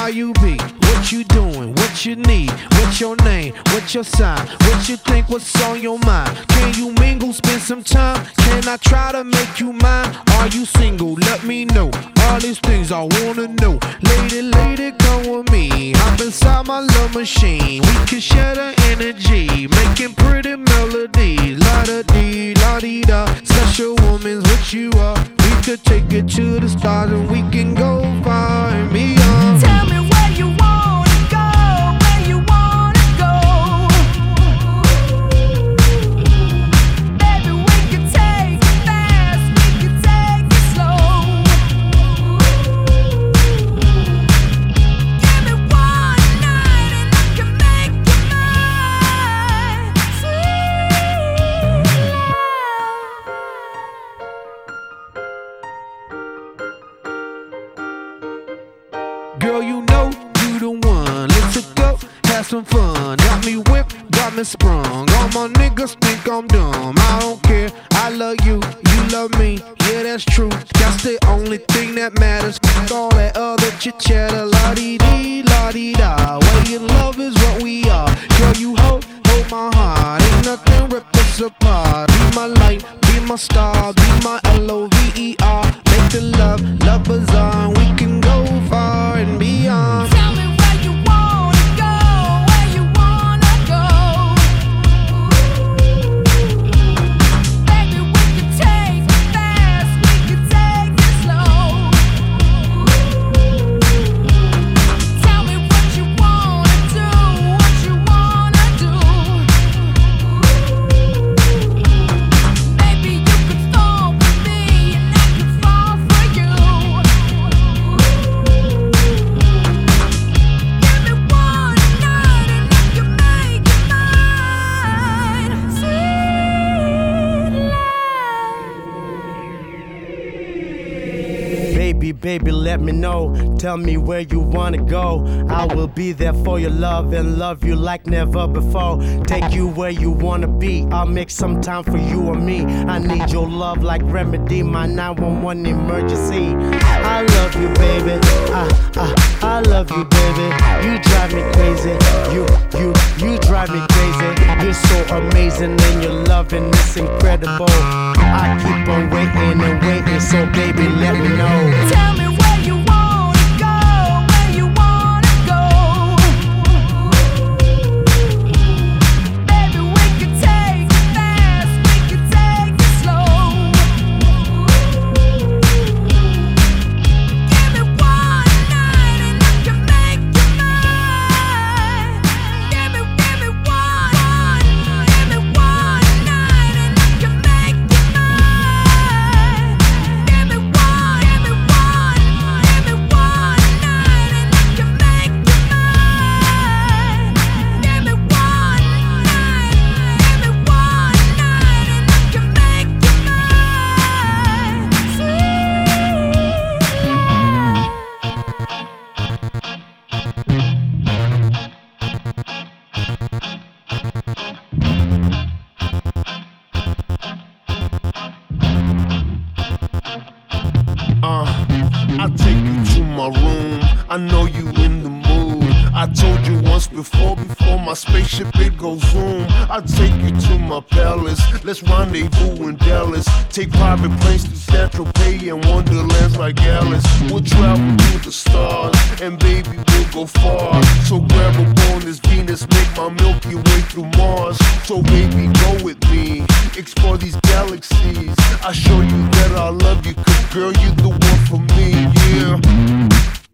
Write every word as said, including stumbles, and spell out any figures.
how you be, what you doing, what you need, what's your name, what's your sign, what you think, what's on your mind. Can you mingle, spend some time? Can I try to make you mine? Are you single? Let me know. All these things I wanna know. Lady, lady, come with me. Hop inside my love machine. We can share the energy, making pretty melodies. La da dee, la dee da. Special woman's what you are. We could take it to the stars and we can go far and beyond. Tell me where you wanna go, where you wanna go. Baby, we can take it fast, we can take it slow. Give me one night and I can make you mine. Sweet love. Girl, you know you the one. Let's go, have some fun. Got me whipped, got me sprung. All my niggas think I'm dumb. I don't care, I love you, you love me. Yeah, that's true. That's the only thing that matters. Fuck all that other chit chatter. La dee dee, la dee da. Way in love is what we are. Girl, you hold, hold my heart. Ain't nothing rip us apart. Be my light, be my star, be my L O V E R. Make the love, love bizarre. We can go far and beyond. Tell me where you wanna go, where you wanna go. Baby, we can take it fast, we can take it slow. Tell me what you wanna do, what you wanna do. Maybe you could fall with me and I could fall for you. Give me one night and I can make you mine. Sweet love. Baby, baby, let me know. Tell me where you wanna go. I will be there for your love and love you like never before. Take you where you wanna be. I'll make some time for you and me. I need your love like remedy, my nine one one emergency. I love you, baby. I, I, I love you, baby. You drive me crazy. You, you, you drive me crazy. You're so amazing and your loving is incredible. I keep on waiting and waiting, so baby, let me know. Tell me where you wanna go, where you wanna go. Baby, we can take it fast, we can take it slow. Give me one night and I can make you mine. Give me, give me one, give me one night and I can make you mine. Give me one, give me one, give me one night and I can make you mine. Give me one night, give me one night and I can make you Uh, I take you to my room. I know you in the mood. I told you once before, before my spaceship it goes zoom. I take you to my palace. Let's rendezvous in Dallas. Take private planes to San Tropez and wonderlands like Alice. We'll travel to the stars, and baby we'll go far. So grab a bone, this Venus, make my Milky Way through Mars. So baby go with me, explore these galaxies. I show you that I love you, cause girl you the one for me, yeah.